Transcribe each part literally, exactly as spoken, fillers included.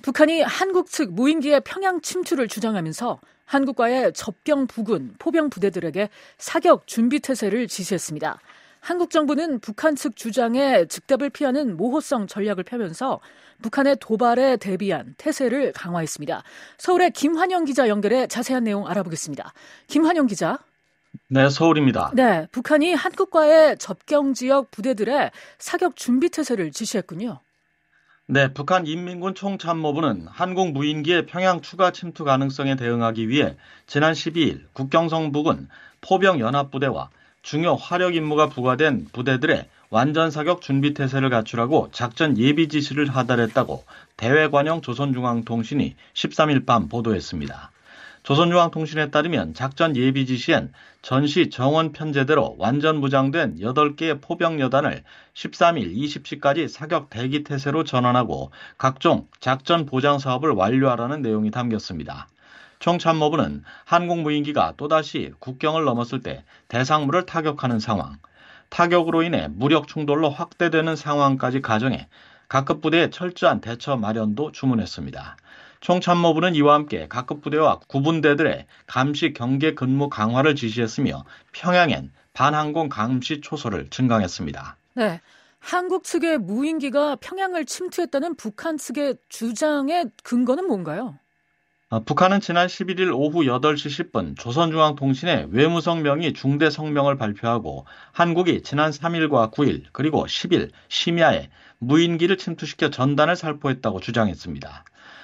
북한이 한국 측 무인기의 평양 침투를 주장하면서 한국과의 접경 부근 포병 부대들에게 사격 준비 태세를 지시했습니다. 한국 정부는 북한 측 주장에 즉답을 피하는 모호성 전략을 펴면서 북한의 도발에 대비한 태세를 강화했습니다. 서울의 김환영 기자 연결해 자세한 내용 알아보겠습니다. 김환영 기자. 네, 서울입니다. 네, 북한이 한국과의 접경 지역 부대들의 사격 준비 태세를 지시했군요. 네, 북한 인민군 총참모부는 한국 무인기의 평양 추가 침투 가능성에 대응하기 위해 지난 십이일 국경성 부근 포병연합부대와 중요 화력 임무가 부과된 부대들의 완전 사격 준비 태세를 갖추라고 작전 예비 지시를 하달했다고 대외관영 조선중앙통신이 십삼일 밤 보도했습니다. 조선중앙통신에 따르면 작전 예비 지시엔 전시 정원 편제대로 완전 무장된 여덟 개의 포병여단을 십삼일 이십 시까지 사격 대기 태세로 전환하고 각종 작전 보장 사업을 완료하라는 내용이 담겼습니다. 총참모부는 한국 무인기가 또다시 국경을 넘었을 때 대상물을 타격하는 상황, 타격으로 인해 무력 충돌로 확대되는 상황까지 가정해 각급 부대의 철저한 대처 마련도 주문했습니다. 총참모부는 이와 함께 각급 부대와 구분대들의 감시 경계 근무 강화를 지시했으며 평양엔 반항공 감시 초소를 증강했습니다. 네, 한국 측의 무인기가 평양을 침투했다는 북한 측의 주장의 근거는 뭔가요? 북한은 지난 십일일 오후 여덟 시 십 분 조선중앙통신에 외무성명이 중대 성명을 발표하고 한국이 지난 삼일과 구일 그리고 십일 심야에 무인기를 침투시켜 전단을 살포했다고 주장했습니다.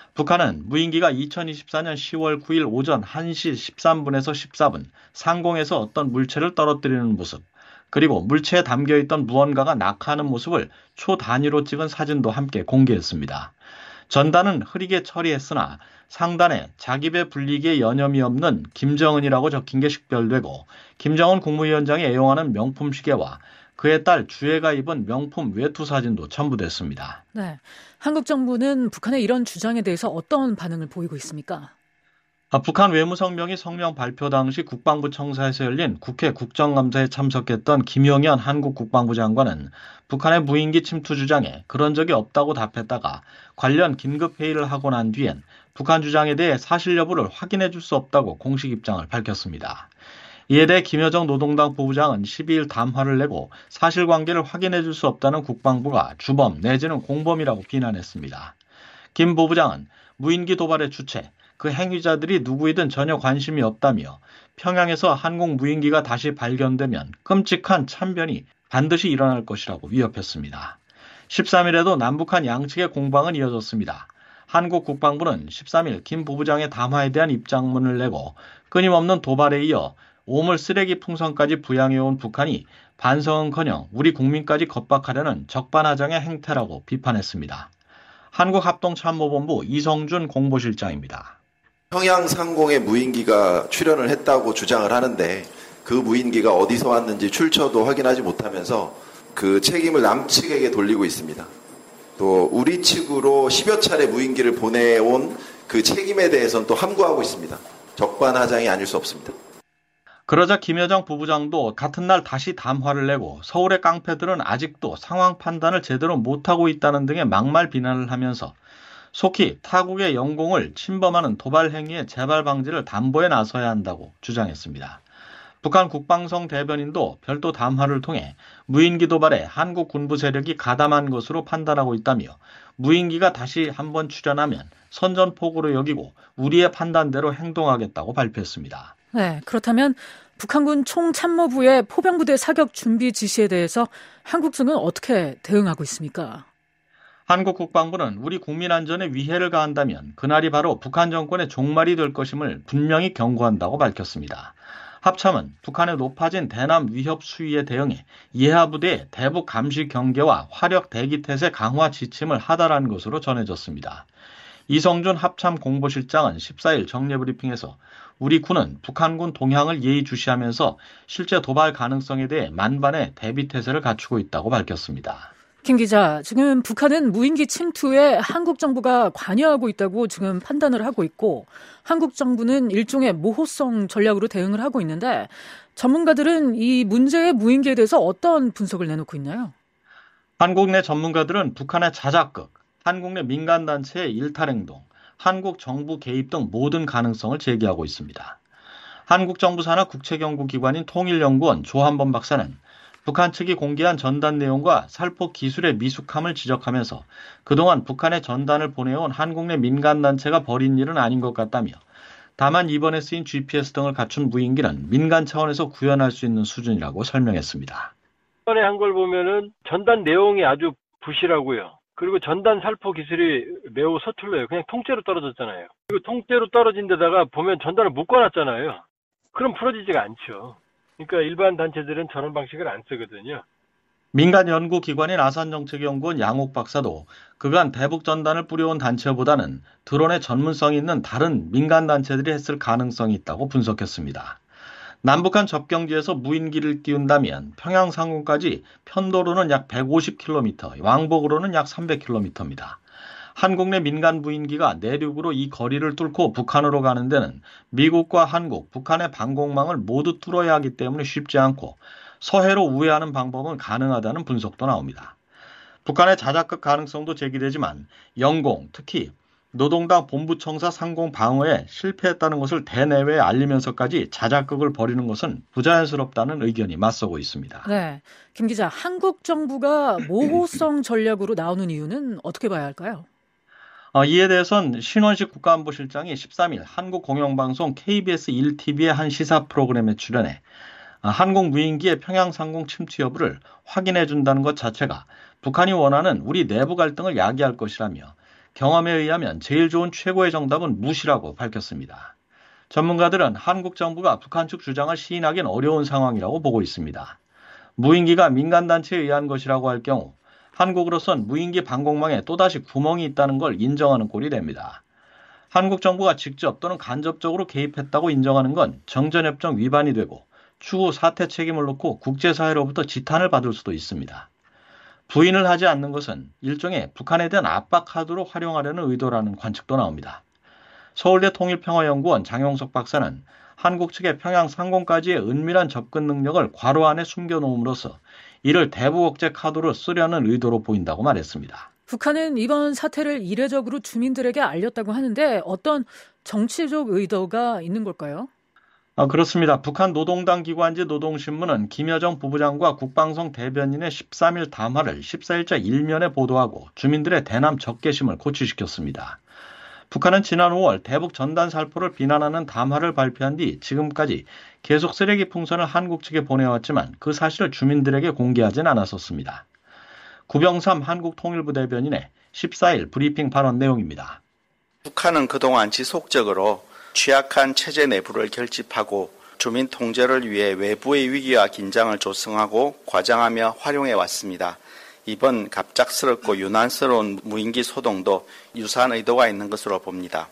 북한은 무인기가 이천이십사년 시월 구일 오전 한 시 십삼 분에서 십사 분 상공에서 어떤 물체를 떨어뜨리는 모습, 그리고 물체에 담겨있던 무언가가 낙하하는 모습을 초단위로 찍은 사진도 함께 공개했습니다. 전단은 흐리게 처리했으나 상단에 자기 배 불리기에 여념이 없는 김정은이라고 적힌 게 식별되고 김정은 국무위원장이 애용하는 명품 시계와 그의 딸 주애가 입은 명품 외투 사진도 첨부됐습니다. 네, 한국 정부는 북한의 이런 주장에 대해서 어떤 반응을 보이고 있습니까? 아, 북한 외무성명이 성명 발표 당시 국방부 청사에서 열린 국회 국정감사에 참석했던 김용현 한국 국방부 장관은 북한의 무인기 침투 주장에 그런 적이 없다고 답했다가 관련 긴급회의를 하고 난 뒤엔 북한 주장에 대해 사실 여부를 확인해 줄 수 없다고 공식 입장을 밝혔습니다. 이에 대해 김여정 노동당 부부장은 십이일 담화를 내고 사실관계를 확인해 줄 수 없다는 국방부가 주범 내지는 공범이라고 비난했습니다. 김 부부장은 무인기 도발의 주체, 그 행위자들이 누구이든 전혀 관심이 없다며 평양에서 한국 무인기가 다시 발견되면 끔찍한 참변이 반드시 일어날 것이라고 위협했습니다. 십삼일에도 남북한 양측의 공방은 이어졌습니다. 한국 국방부는 십삼일 김 부부장의 담화에 대한 입장문을 내고 끊임없는 도발에 이어 오물 쓰레기 풍선까지 부양해온 북한이 반성은커녕 우리 국민까지 겁박하려는 적반하장의 행태라고 비판했습니다. 한국합동참모본부 이성준 공보실장입니다. 평양 상공에 무인기가 출현을 했다고 주장을 하는데 그 무인기가 어디서 왔는지 출처도 확인하지 못하면서 그 책임을 남측에게 돌리고 있습니다. 또 우리 측으로 십여 차례 무인기를 보내온 그 책임에 대해서는 또 함구하고 있습니다. 적반하장이 아닐 수 없습니다. 그러자 김여정 부부장도 같은 날 다시 담화를 내고 서울의 깡패들은 아직도 상황 판단을 제대로 못하고 있다는 등의 막말 비난을 하면서 속히 타국의 영공을 침범하는 도발 행위의 재발 방지를 담보에 나서야 한다고 주장했습니다. 북한 국방성 대변인도 별도 담화를 통해 무인기 도발에 한국 군부 세력이 가담한 것으로 판단하고 있다며 무인기가 다시 한번 출현하면 선전포고로 여기고 우리의 판단대로 행동하겠다고 발표했습니다. 네, 그렇다면 북한군 총참모부의 포병부대 사격 준비 지시에 대해서 한국 측은 어떻게 대응하고 있습니까? 한국 국방부는 우리 국민 안전에 위해를 가한다면 그날이 바로 북한 정권의 종말이 될 것임을 분명히 경고한다고 밝혔습니다. 합참은 북한의 높아진 대남 위협 수위에 대응해 예하부대의 대북 감시 경계와 화력 대기 태세 강화 지침을 하달한 것으로 전해졌습니다. 이성준 합참 공보실장은 십사일 정례브리핑에서 우리 군은 북한군 동향을 예의주시하면서 실제 도발 가능성에 대해 만반의 대비 태세를 갖추고 있다고 밝혔습니다. 김 기자, 지금 북한은 무인기 침투에 한국 정부가 관여하고 있다고 지금 판단을 하고 있고 한국 정부는 일종의 모호성 전략으로 대응을 하고 있는데 전문가들은 이 문제의 무인기에 대해서 어떤 분석을 내놓고 있나요? 한국 내 전문가들은 북한의 자작극, 한국 내 민간단체의 일탈행동, 한국 정부 개입 등 모든 가능성을 제기하고 있습니다. 한국 정부 산하 국책연구기관인 통일연구원 조한범 박사는 북한 측이 공개한 전단 내용과 살포 기술의 미숙함을 지적하면서 그동안 북한에 전단을 보내온 한국 내 민간단체가 벌인 일은 아닌 것 같다며 다만 이번에 쓰인 지피에스 등을 갖춘 무인기는 민간 차원에서 구현할 수 있는 수준이라고 설명했습니다. 이번에 한 걸 보면은 전단 내용이 아주 부실하고요. 그리고 전단 살포 기술이 매우 서툴러요. 그냥 통째로 떨어졌잖아요. 그리고 통째로 떨어진 데다가 보면 전단을 묶어놨잖아요. 그럼 풀어지지가 않죠. 그러니까 일반 단체들은 저런 방식을 안 쓰거든요. 민간 연구기관인 아산정책연구원 양옥 박사도 그간 대북 전단을 뿌려온 단체보다는 드론에 전문성이 있는 다른 민간 단체들이 했을 가능성이 있다고 분석했습니다. 남북한 접경지에서 무인기를 띄운다면 평양 상공까지 편도로는 약 백오십 킬로미터, 왕복으로는 약 삼백 킬로미터입니다. 한국 내 민간 무인기가 내륙으로 이 거리를 뚫고 북한으로 가는 데는 미국과 한국, 북한의 방공망을 모두 뚫어야 하기 때문에 쉽지 않고 서해로 우회하는 방법은 가능하다는 분석도 나옵니다. 북한의 자작극 가능성도 제기되지만 영공, 특히 노동당 본부청사 상공 방어에 실패했다는 것을 대내외에 알리면서까지 자작극을 벌이는 것은 부자연스럽다는 의견이 맞서고 있습니다. 네, 김 기자, 한국 정부가 모호성 전략으로 나오는 이유는 어떻게 봐야 할까요? 어, 이에 대해선 신원식 국가안보실장이 십삼 일 한국 공영방송 케이비에스 일 티비의 한 시사 프로그램에 출연해 한국 무인기의 평양 상공 침투 여부를 확인해 준다는 것 자체가 북한이 원하는 우리 내부 갈등을 야기할 것이라며 경험에 의하면 제일 좋은 최고의 정답은 무시라고 밝혔습니다. 전문가들은 한국 정부가 북한 측 주장을 시인하기는 어려운 상황이라고 보고 있습니다. 무인기가 민간단체에 의한 것이라고 할 경우 한국으로선 무인기 방공망에 또다시 구멍이 있다는 걸 인정하는 꼴이 됩니다. 한국 정부가 직접 또는 간접적으로 개입했다고 인정하는 건 정전협정 위반이 되고 추후 사태 책임을 놓고 국제사회로부터 지탄을 받을 수도 있습니다. 부인을 하지 않는 것은 일종의 북한에 대한 압박 카드로 활용하려는 의도라는 관측도 나옵니다. 서울대 통일평화연구원 장용석 박사는 한국 측의 평양 상공까지의 은밀한 접근 능력을 괄호 안에 숨겨놓음으로써 이를 대북 억제 카드로 쓰려는 의도로 보인다고 말했습니다. 북한은 이번 사태를 이례적으로 주민들에게 알렸다고 하는데 어떤 정치적 의도가 있는 걸까요? 아, 그렇습니다. 북한 노동당 기관지 노동신문은 김여정 부부장과 국방성 대변인의 십삼 일 담화를 십사 일자 일면에 보도하고 주민들의 대남 적개심을 고취시켰습니다. 북한은 지난 오월 대북 전단 살포를 비난하는 담화를 발표한 뒤 지금까지 계속 쓰레기 풍선을 한국 측에 보내왔지만 그 사실을 주민들에게 공개하진 않았었습니다. 구병삼 한국통일부 대변인의 십사 일 브리핑 발언 내용입니다. 북한은 그동안 지속적으로 취약한 체제 내부를 결집하고 주민 통제를 위해 외부의 위기와 긴장을 조성하고 과장하며 활용해 왔습니다. 이번 갑작스럽고 유난스러운 무인기 소동도 유사한 의도가 있는 것으로 봅니다.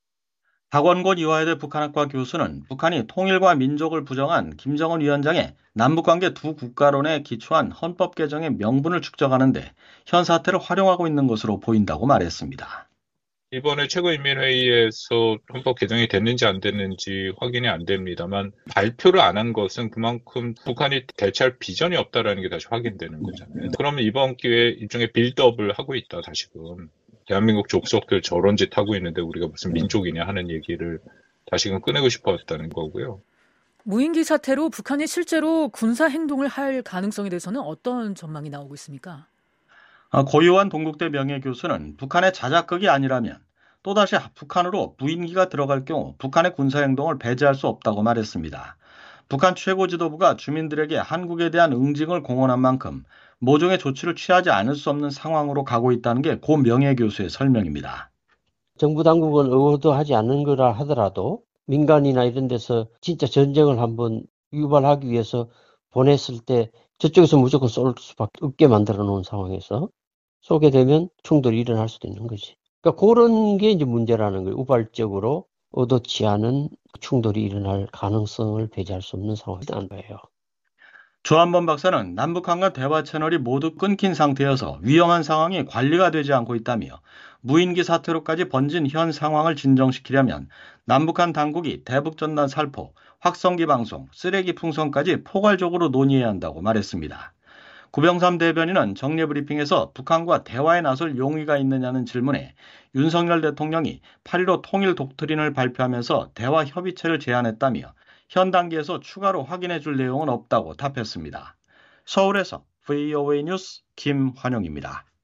박원곤 이화여대 북한학과 교수는 북한이 통일과 민족을 부정한 김정은 위원장의 남북관계 두 국가론에 기초한 헌법 개정의 명분을 축적하는데 현 사태를 활용하고 있는 것으로 보인다고 말했습니다. 이번에 최고인민회의에서 헌법 개정이 됐는지 안 됐는지 확인이 안 됩니다만 발표를 안 한 것은 그만큼 북한이 대체할 비전이 없다는 게 다시 확인되는 거잖아요. 그러면 이번 기회에 일종의 빌드업을 하고 있다 다시금. 대한민국 족속들 저런 짓 하고 있는데 우리가 무슨 민족이냐 하는 얘기를 다시금 꺼내고 싶었다는 거고요. 무인기 사태로 북한이 실제로 군사 행동을 할 가능성에 대해서는 어떤 전망이 나오고 있습니까? 고요한 동국대 명예교수는 북한의 자작극이 아니라면 또다시 북한으로 무인기가 들어갈 경우 북한의 군사행동을 배제할 수 없다고 말했습니다. 북한 최고 지도부가 주민들에게 한국에 대한 응징을 공언한 만큼 모종의 조치를 취하지 않을 수 없는 상황으로 가고 있다는 게 고 명예교수의 설명입니다. 정부 당국은 의도하지 않는 거라 하더라도 민간이나 이런 데서 진짜 전쟁을 한번 유발하기 위해서 보냈을 때 저쪽에서 무조건 쏠 수밖에 없게 만들어 놓은 상황에서 쏘게 되면 충돌이 일어날 수도 있는 거지. 그러니까 그런 게 이제 문제라는 거예요. 우발적으로 의도치 않은 충돌이 일어날 가능성을 배제할 수 없는 상황이라는 거예요. 조한범 박사는 남북한과 대화 채널이 모두 끊긴 상태여서 위험한 상황이 관리가 되지 않고 있다며 무인기 사태로까지 번진 현 상황을 진정시키려면 남북한 당국이 대북전단 살포, 확성기 방송, 쓰레기 풍선까지 포괄적으로 논의해야 한다고 말했습니다. 구병삼 대변인은 정례 브리핑에서 북한과 대화에 나설 용의가 있느냐는 질문에 윤석열 대통령이 팔일오 통일 독트린을 발표하면서 대화 협의체를 제안했다며 현 단계에서 추가로 확인해 줄 내용은 없다고 답했습니다. 서울에서 브이오에이 뉴스 김환영입니다.